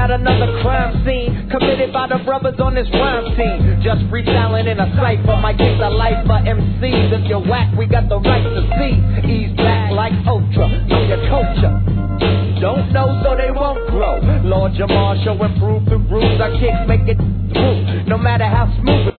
got another crime scene committed by the brothers on this rhyme team. Just freestyling in a cipher, might get the life for MCs. If you're whack, we got the right to see. Ease back like Ultra, know your culture. Don't know so they won't grow. Lord Jamar showing proof through grooves. Our kicks make it through, no matter how smooth.